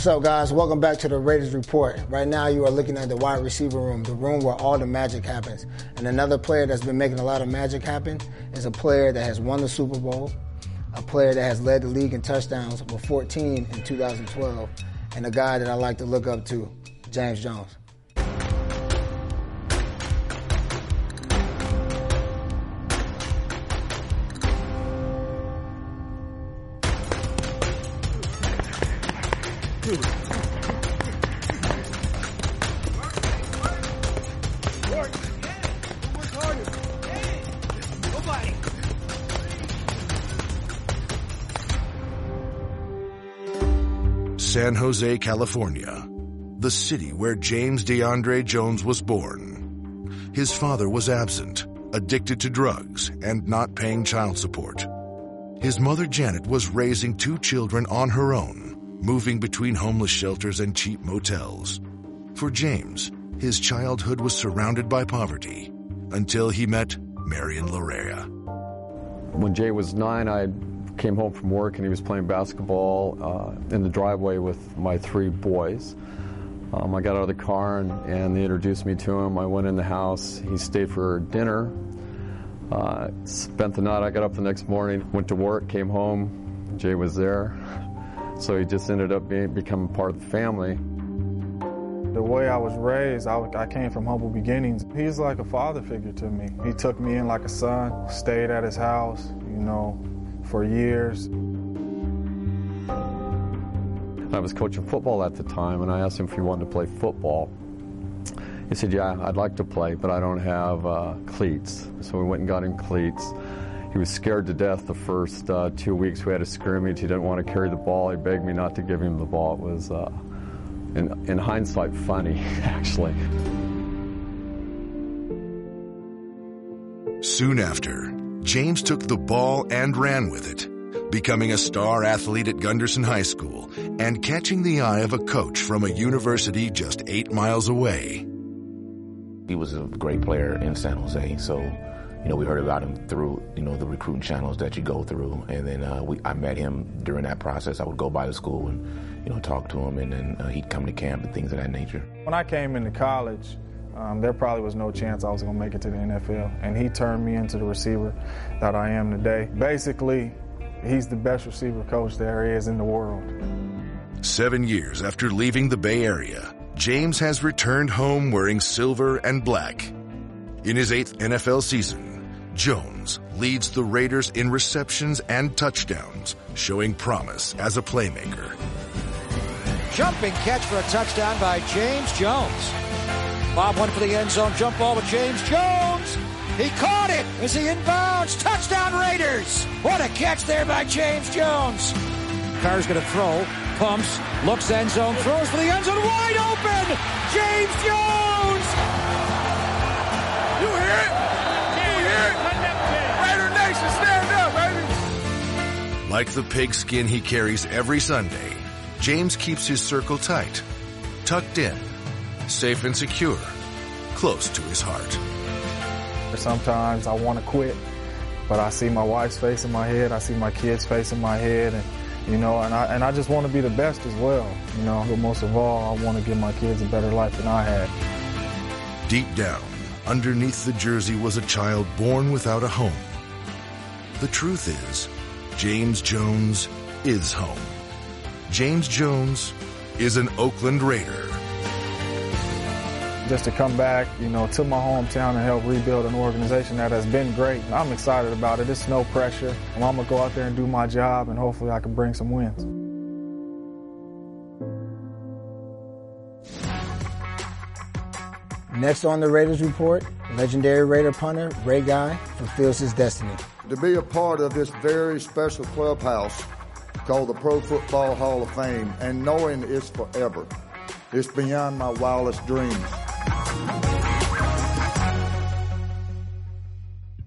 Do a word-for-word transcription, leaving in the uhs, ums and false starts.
What's up, guys? Welcome back to the Raiders Report. Right now, you are looking at the wide receiver room, the room where all the magic happens. And another player that's been making a lot of magic happen is a player that has won the Super Bowl, a player that has led the league in touchdowns with fourteen in two thousand twelve, and a guy that I like to look up to, James Jones. San Jose, California, the city where James DeAndre Jones was born. His father was absent, addicted to drugs, and not paying child support. His mother, Janet, was raising two children on her own, moving between homeless shelters and cheap motels. For James, his childhood was surrounded by poverty until he met Marion Larrea. When Jay was nine, I came home from work and he was playing basketball uh, in the driveway with my three boys. Um, I got out of the car and, and they introduced me to him. I went in the house. He stayed for dinner. Uh, spent the night. I got up the next morning, went to work, came home. Jay was there. So he just ended up being, becoming part of the family. The way I was raised, I, I came from humble beginnings. He's like a father figure to me. He took me in like a son, stayed at his house, you know, for years. I was coaching football at the time, and I asked him if he wanted to play football. He said, yeah, I'd like to play, but I don't have uh, cleats. So we went and got him cleats. He was scared to death the first uh, two weeks we had a scrimmage. He didn't want to carry the ball. He begged me not to give him the ball. It was, uh, in, in hindsight, funny, actually. Soon after, James took the ball and ran with it, becoming a star athlete at Gunderson High School and catching the eye of a coach from a university just eight miles away. He was a great player in San Jose, so you know we heard about him through you know the recruiting channels that you go through, and then uh, we I met him during that process. I would go by the school and you know talk to him, and then uh, he'd come to camp and things of that nature. When I came into college, Um, there probably was no chance I was going to make it to the N F L, and he turned me into the receiver that I am today. Basically, he's the best receiver coach there is in the world. Seven years after leaving the Bay Area, James has returned home wearing silver and black. In his eighth N F L season, Jones leads the Raiders in receptions and touchdowns, showing promise as a playmaker. Jumping catch for a touchdown by James Jones. Bob went for the end zone jump ball with James Jones. He caught it as he inbounds. Touchdown Raiders. What a catch there by James Jones. Carr's going to throw. Pumps. Looks end zone. Throws for the end zone. Wide open. James Jones. You hear it? You hear it? Raider Nation, stand up, baby. Like the pigskin he carries every Sunday, James keeps his circle tight, tucked in, safe and secure, close to his heart. Sometimes I want to quit, but I see my wife's face in my head, I see my kids' face in my head, and you know, and I and I just want to be the best as well. You know, but most of all, I want to give my kids a better life than I had. Deep down, underneath the jersey was a child born without a home. The truth is, James Jones is home. James Jones is an Oakland Raider. Just to come back, you know, to my hometown and help rebuild an organization that has been great. I'm excited about it. It's no pressure. I'm going to go out there and do my job, and hopefully I can bring some wins. Next on the Raiders Report, legendary Raider punter Ray Guy fulfills his destiny. To be a part of this very special clubhouse called the Pro Football Hall of Fame, and knowing it's forever, it's beyond my wildest dreams.